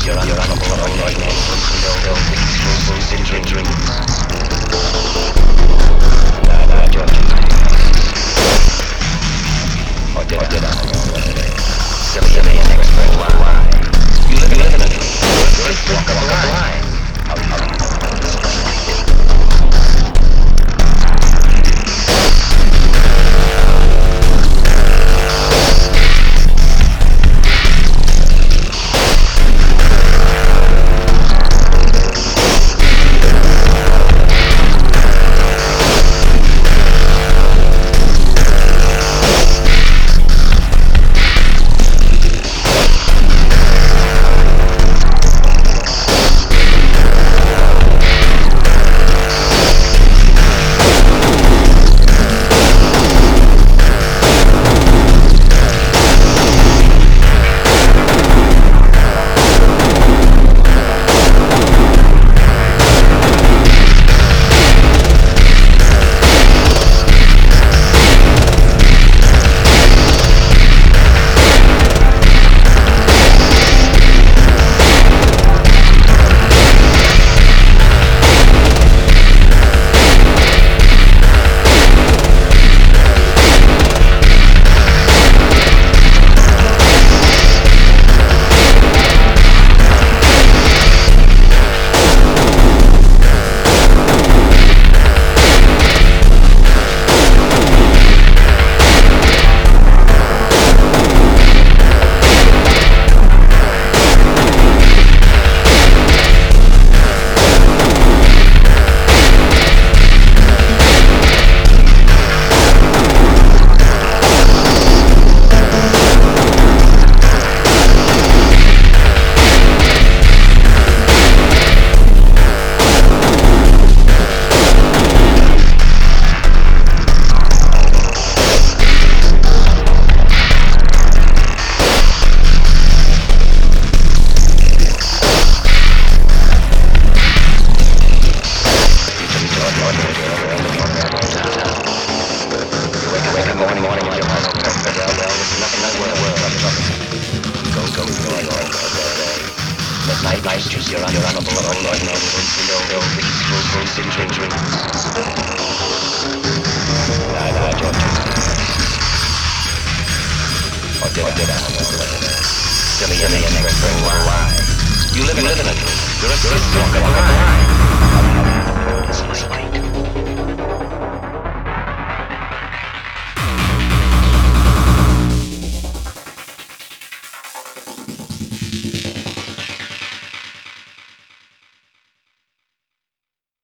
your uncontrollable peaceful dreams. I judge you. Or did I? Silly and explain why. You live in a dream. You're a walk of a line. Nice, choose your uncontrollable peaceful dreams. I judge you. Or did I? Silly and explain why. You live in a dream. You're a walk of a line.